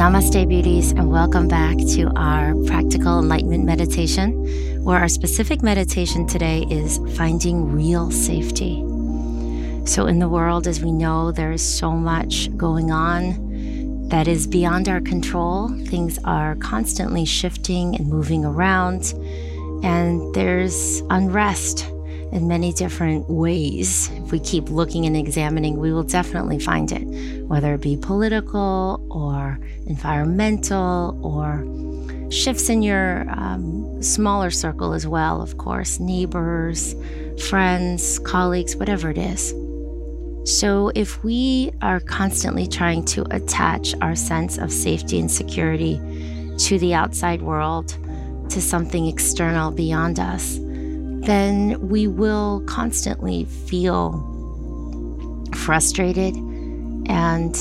Namaste, beauties, and welcome back to our practical enlightenment meditation, where our specific meditation today is finding real safety. So in the world, as we know, there is so much going on that is beyond our control. Things are constantly shifting and moving around, and there's unrest in many different ways. If we keep looking and examining, we will definitely find it, whether it be political or environmental or shifts in your smaller circle as well, of course, neighbors, friends, colleagues, whatever it is. So if we are constantly trying to attach our sense of safety and security to the outside world, to something external beyond us, then we will constantly feel frustrated and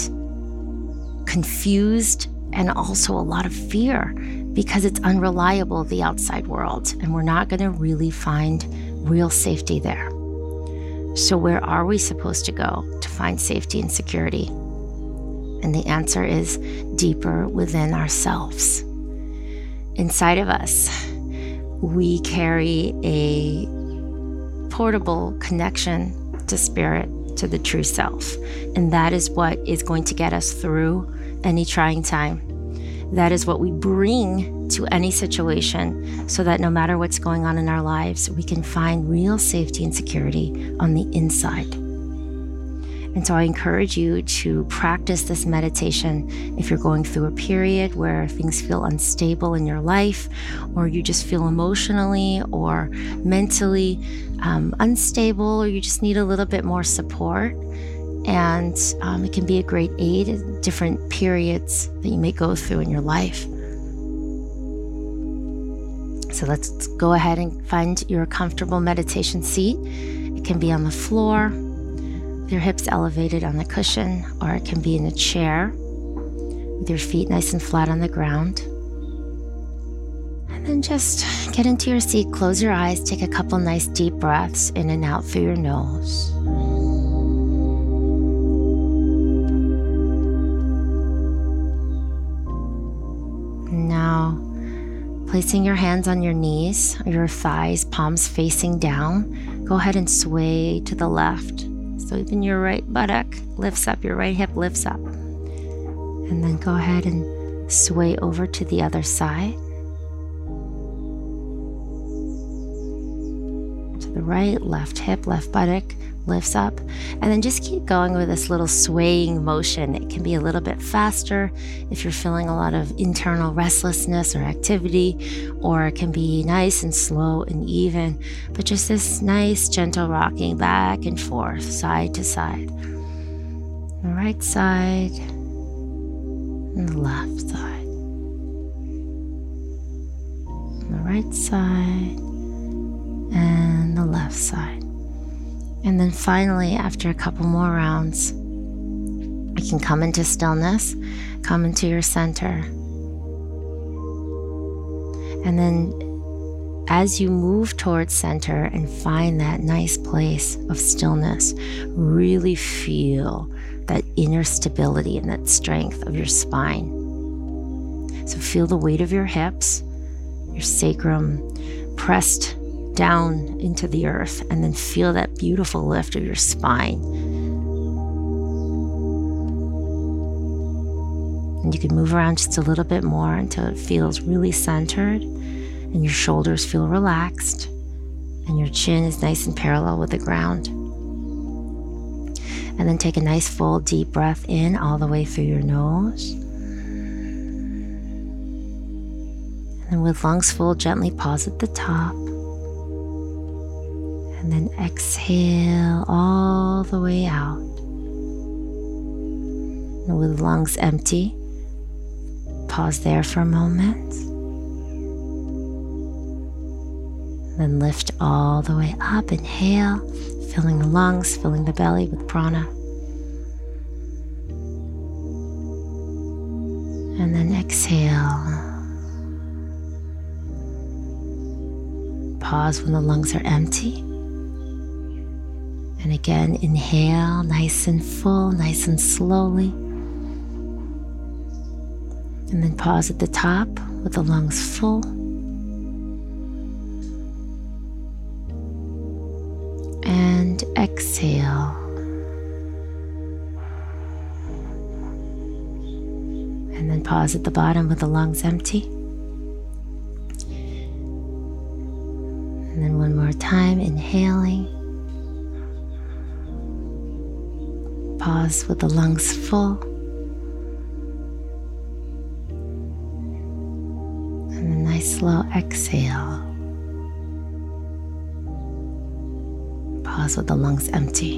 confused, and also a lot of fear because it's unreliable, the outside world, and we're not going to really find real safety there. So where are we supposed to go to find safety and security? And the answer is deeper within ourselves. Inside of us, we carry a portable connection to spirit, to the true self. And that is what is going to get us through any trying time. That is what we bring to any situation, so that no matter what's going on in our lives, we can find real safety and security on the inside. And so I encourage you to practice this meditation if you're going through a period where things feel unstable in your life, or you just feel emotionally or mentally unstable, or you just need a little bit more support. And it can be a great aid in different periods that you may go through in your life. So let's go ahead and find your comfortable meditation seat. It can be on the floor, your hips elevated on the cushion, or it can be in a chair with your feet nice and flat on the ground. And then just get into your seat, close your eyes, take a couple nice deep breaths in and out through your nose. Now, placing your hands on your knees, or your thighs, palms facing down, go ahead and sway to the left. So even your right buttock lifts up, your right hip lifts up. And then go ahead and sway over to the other side. To the right, left hip, left buttock lifts up. And then just keep going with this little swaying motion. It can be a little bit faster if you're feeling a lot of internal restlessness or activity, or it can be nice and slow and even, but just this nice gentle rocking back and forth, side to side. The right side and the left side. The right side and the left side. And then finally, after a couple more rounds, you can come into stillness, come into your center. And then as you move towards center and find that nice place of stillness, really feel that inner stability and that strength of your spine. So feel the weight of your hips, your sacrum pressed down into the earth, and then feel that beautiful lift of your spine. And you can move around just a little bit more until it feels really centered and your shoulders feel relaxed and your chin is nice and parallel with the ground. And then take a nice full deep breath in all the way through your nose. And with lungs full, gently pause at the top. And then exhale all the way out. And with lungs empty, pause there for a moment. Then lift all the way up. Inhale, filling the lungs, filling the belly with prana. And then exhale. Pause when the lungs are empty. And again, inhale, nice and full, nice and slowly. And then pause at the top with the lungs full. And exhale. And then pause at the bottom with the lungs empty. And then one more time, inhaling. Pause with the lungs full. And a nice slow exhale. Pause with the lungs empty.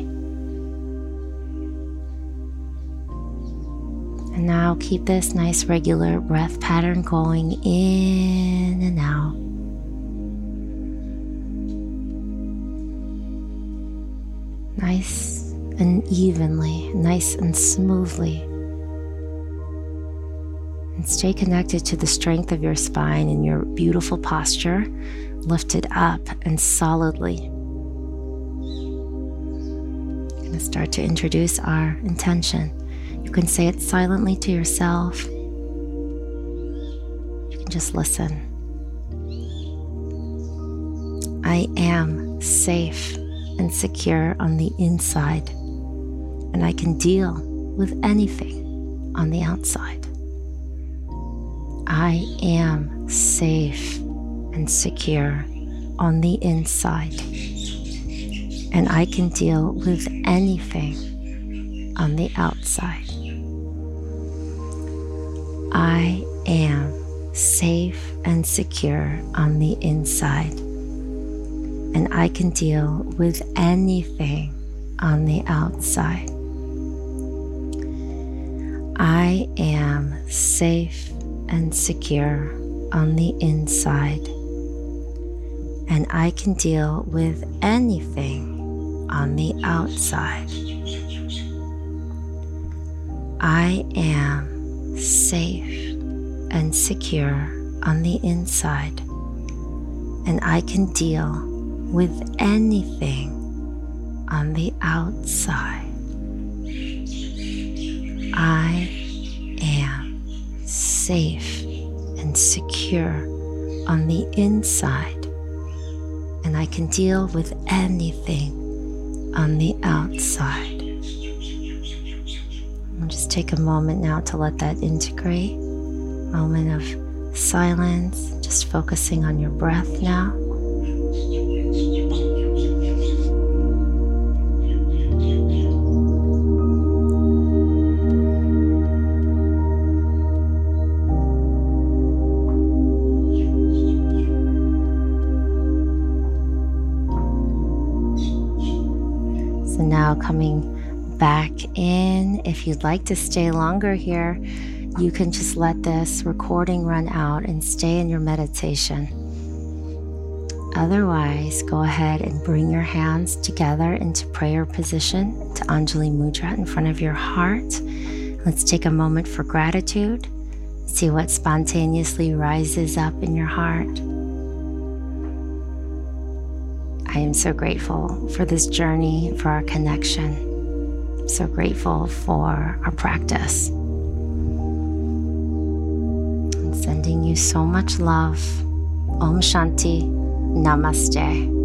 And now keep this nice regular breath pattern going in and out. Nice and evenly, nice and smoothly. And stay connected to the strength of your spine and your beautiful posture, lifted up and solidly. I'm going to start to introduce our intention. You can say it silently to yourself. You can just listen. I am safe and secure on the inside, and I can deal with anything on the outside. I am safe and secure on the inside, and I can deal with anything on the outside. I am safe and secure on the inside, and I can deal with anything on the outside. I am safe and secure on the inside, and I can deal with anything on the outside. I am safe and secure on the inside, and I can deal with anything on the outside. I am safe and secure on the inside, and I can deal with anything on the outside. I'll just take a moment now to let that integrate. Moment of silence, just focusing on your breath now. So now coming back in, if you'd like to stay longer here, you can just let this recording run out and stay in your meditation. Otherwise, go ahead and bring your hands together into prayer position, to Anjali Mudra in front of your heart. Let's take a moment for gratitude. See what spontaneously rises up in your heart. I am so grateful for this journey, for our connection. I'm so grateful for our practice. I'm sending you so much love. Om Shanti. Namaste.